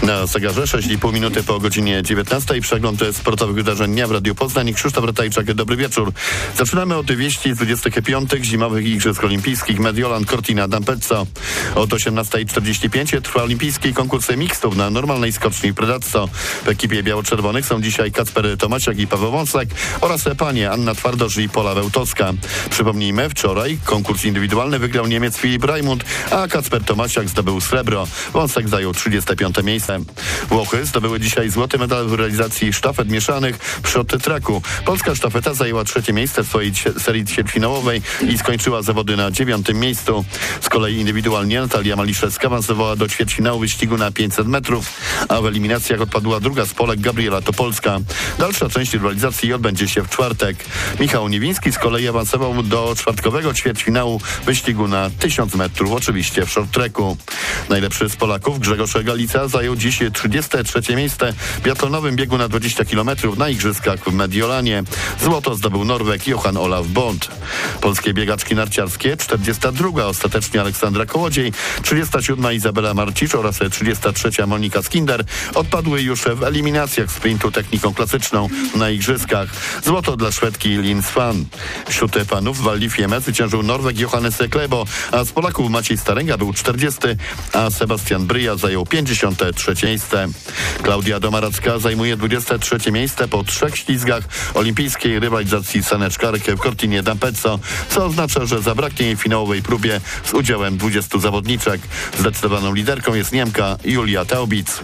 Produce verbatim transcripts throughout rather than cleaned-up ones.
Na zegarze sześć i pół minuty po godzinie dziewiętnastej. Przegląd sportowych wydarzeń dnia w Radiu Poznań. Krzysztof Ratajczak, dobry wieczór. Zaczynamy od wieści z dwudziestych piątych Zimowych Igrzysk Olimpijskich Mediolan Cortina d'Ampezzo. Od osiemnasta czterdzieści pięć trwa olimpijski konkurs mixtów na normalnej skoczni w Predazzo. W ekipie biało-czerwonych są dzisiaj Kacper Tomasiak i Paweł Wąsek oraz panie Anna Twardosz i Pola Wełtowska. Przypomnijmy, wczoraj konkurs indywidualny wygrał Niemiec Filip Raimund, a Kacper Tomasiak zdobył srebro. Wąsek zajął trzydzieste piąte miejsce. Włochy zdobyły dzisiaj złoty medal w realizacji sztafet mieszanych w short-tracku. Polska sztafeta zajęła trzecie miejsce w swojej serii ćwierćfinałowej i skończyła zawody na dziewiątym miejscu. Z kolei indywidualnie Natalia Maliszewska awansowała do ćwierćfinału wyścigu na pięćset metrów, a w eliminacjach odpadła druga z Polek Gabriela Topolska. Dalsza część rywalizacji odbędzie się w czwartek. Michał Niewiński z kolei awansował do czwartkowego ćwierćfinału wyścigu na tysiąc metrów, oczywiście w short-tracku. Najlepszy z Polaków Grzegorz Galica zajął dziś trzydzieste trzecie miejsce w biatlonowym biegu na dwadzieścia kilometrów na Igrzyskach w Mediolanie. Złoto zdobył Norweg Johan Olaf Bond. Polskie biegaczki narciarskie czterdziesta druga ostatecznie Aleksandra Kołodziej, trzydziesta siódma Izabela Marcicz oraz trzydziesta trzecia Monika Skinder odpadły już w eliminacjach sprintu techniką klasyczną na Igrzyskach. Złoto dla Szwedki Lin Svan. Wśród panów w Val di Fiemme zwyciężył Norweg Johannes Klebo, a z Polaków Maciej Starenga był czterdziesty, a Sebastian Bryja zajął pięćdziesiąte trzecie miejsce. Klaudia Domaracka zajmuje dwudzieste trzecie miejsce po trzech ślizgach olimpijskiej rywalizacji saneczkarek w Cortinie d'Ampezzo, co oznacza, że zabraknie jej finałowej próbie z udziałem dwudziestu zawodniczek. Zdecydowaną liderką jest Niemka Julia Taubic.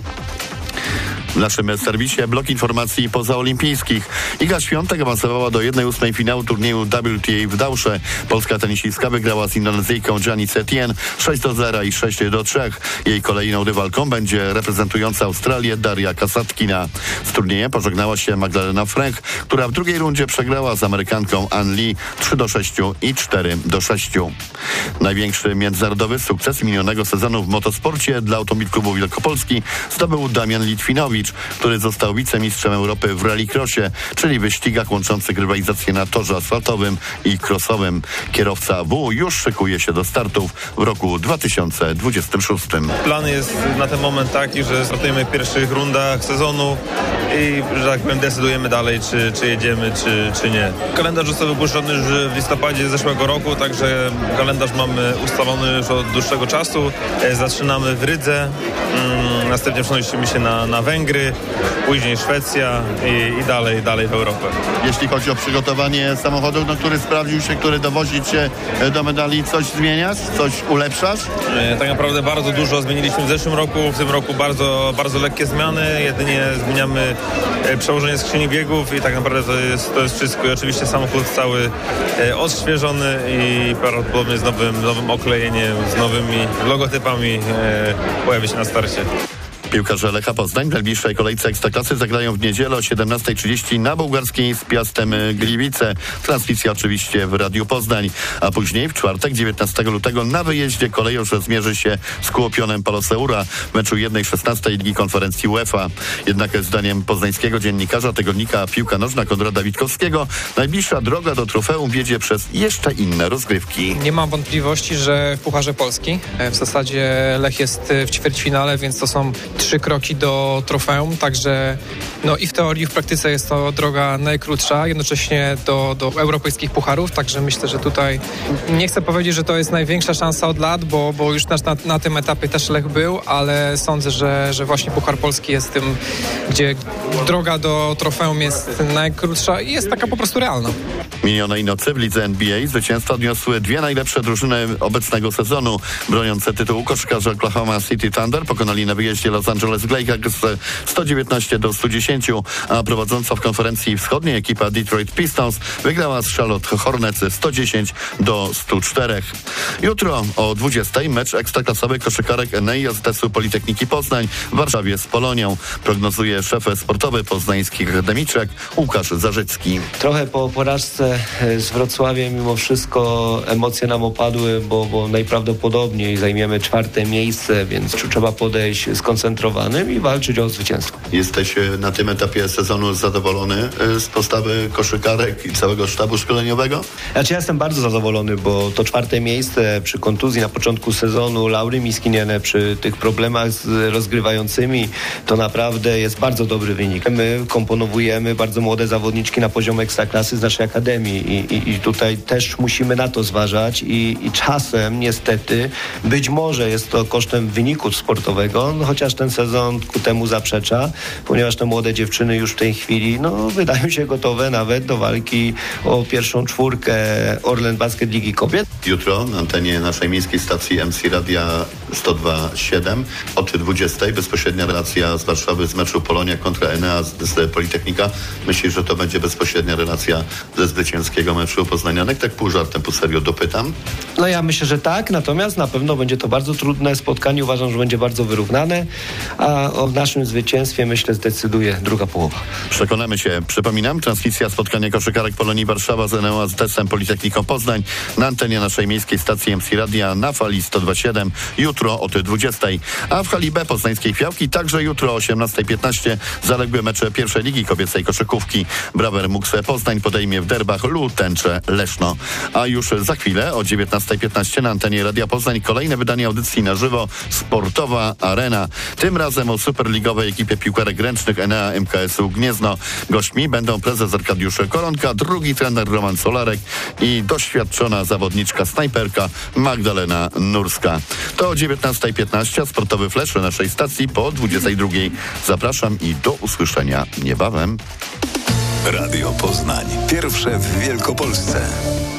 W naszym serwisie blok informacji pozaolimpijskich. Iga Świątek awansowała do jednej ósmej finału turnieju W T A w Dausze. Polska tenisistka wygrała z Indonezyjką Janice Tien sześć do zera i sześć do trzech. Jej kolejną rywalką będzie reprezentująca Australię Daria Kasatkina. Z turniejem pożegnała się Magdalena Frech, która w drugiej rundzie przegrała z Amerykanką Ann Lee trzy do sześciu i cztery do sześciu. Największy międzynarodowy sukces minionego sezonu w motosporcie dla Automobil Klubu Wielkopolski zdobył Damian Litwinowicz, który został wicemistrzem Europy w rallycrossie, czyli wyścigach łączących rywalizację na torze asfaltowym i crossowym. Kierowca W już szykuje się do startów w roku dwa tysiące dwudziestym szóstym. Plan jest na ten moment taki, że startujemy w pierwszych rundach sezonu i, że tak powiem, decydujemy dalej, czy, czy jedziemy, czy, czy nie. Kalendarz został wygłoszony już w listopadzie zeszłego roku, także kalendarz mamy ustalony już od dłuższego czasu. Zaczynamy w Rydze, mm, następnie przenosimy się na, na Węgry, później Szwecja i, i dalej, dalej w Europę. Jeśli chodzi o przygotowanie samochodu, no, który sprawdził się, który dowozi cię do medali, coś zmieniasz? Coś ulepszasz? E, tak naprawdę bardzo dużo zmieniliśmy w zeszłym roku, w tym roku bardzo, bardzo lekkie zmiany, jedynie zmieniamy e, przełożenie skrzyni biegów i tak naprawdę to jest, to jest wszystko. I oczywiście samochód cały e, odświeżony i prawdopodobnie z nowym, nowym oklejeniem, z nowymi logotypami e, pojawi się na starcie. Piłkarze Lecha Poznań w najbliższej kolejce Ekstraklasy zagrają w niedzielę o siedemnasta trzydzieści na Bułgarskiej z Piastem Gliwice. Transmisja oczywiście w Radiu Poznań. A później w czwartek, dziewiętnastego lutego na wyjeździe kolejorz zmierzy się z Kuopionem Paloseura w meczu jednej szesnastej Ligi Konferencji UEFA. Jednak zdaniem poznańskiego dziennikarza tygodnika Piłka Nożna Konrada Witkowskiego najbliższa droga do trofeum wiedzie przez jeszcze inne rozgrywki. Nie mam wątpliwości, że w Pucharze Polski w zasadzie Lech jest w ćwierćfinale, więc to są trzy kroki do trofeum, także no i w teorii, i w praktyce jest to droga najkrótsza, jednocześnie do, do europejskich pucharów, także myślę, że tutaj nie chcę powiedzieć, że to jest największa szansa od lat, bo, bo już na, na tym etapie też Lech był, ale sądzę, że, że właśnie Puchar Polski jest tym, gdzie droga do trofeum jest najkrótsza i jest taka po prostu realna. Minionej nocy w lidze N B A zwycięstwa odniosły dwie najlepsze drużyny obecnego sezonu. Broniące tytułu koszykarze Oklahoma City Thunder pokonali na wyjeździe Los Angeles Lakers sto dziewiętnaście do stu dziesięciu, a prowadząca w konferencji wschodniej ekipa Detroit Pistons wygrała z Charlotte Hornets sto dziesięć do stu czterech. Jutro o dwudziestej mecz ekstraklasowy koszykarek N E I A Z S-u Politechniki Poznań w Warszawie z Polonią. Prognozuje szef sportowy poznańskich akademiczek Łukasz Zarzycki. Trochę po porażce z Wrocławiem mimo wszystko emocje nam opadły, bo, bo najprawdopodobniej zajmiemy czwarte miejsce, więc trzeba podejść skoncentrować skoncentrowanym i walczyć o zwycięstwo. Jesteś na tym etapie sezonu zadowolony z postawy koszykarek i całego sztabu szkoleniowego? Znaczy ja jestem bardzo zadowolony, bo to czwarte miejsce przy kontuzji na początku sezonu Laury Miskiniene, przy tych problemach z rozgrywającymi, to naprawdę jest bardzo dobry wynik. My komponowujemy bardzo młode zawodniczki na poziom ekstraklasy z naszej akademii i, i, i tutaj też musimy na to zważać i, i czasem niestety być może jest to kosztem wyniku sportowego, no, chociaż ten sezon ku temu zaprzecza, ponieważ te młode dziewczyny już w tej chwili no, wydają się gotowe nawet do walki o pierwszą czwórkę Orlen Basket Ligi Kobiet. Jutro na antenie naszej miejskiej stacji M C Radia sto dwa siedem od dwudziestej bezpośrednia relacja z Warszawy z meczu Polonia kontra Enea z, z Politechnika. Myślisz, że to będzie bezpośrednia relacja ze zwycięskiego meczu Poznanianek? Tak pół żartem, pół serio dopytam. No ja myślę, że tak, natomiast na pewno będzie to bardzo trudne spotkanie. Uważam, że będzie bardzo wyrównane, a o naszym zwycięstwie myślę zdecyduje druga połowa. Przekonamy się. Przypominam, transmisja spotkania koszykarek Polonii Warszawa z Eneą z testem Politechniką Poznań na antenie naszej miejskiej stacji M C Radia na fali sto dwa siedem jutro od dwudziestej. A w hali B Poznańskiej Fiałki także jutro o osiemnasta piętnaście zaległe mecze pierwszej ligi kobiecej koszykówki. Brawer Muksę Poznań podejmie w derbach Lu Tęcze Leszno. A już za chwilę o dziewiętnasta piętnaście na antenie Radia Poznań kolejne wydanie audycji na żywo Sportowa Arena. Tym razem o superligowej ekipie piłkarek ręcznych Enea M K S u Gniezno. Gośćmi będą prezes Arkadiusz Koronka, drugi trener Roman Solarek i doświadczona zawodniczka snajperka Magdalena Nurska. To o dziewiętnasta piętnaście, sportowy flash naszej stacji po dwudziestej drugiej. Zapraszam i do usłyszenia niebawem. Radio Poznań. Pierwsze w Wielkopolsce.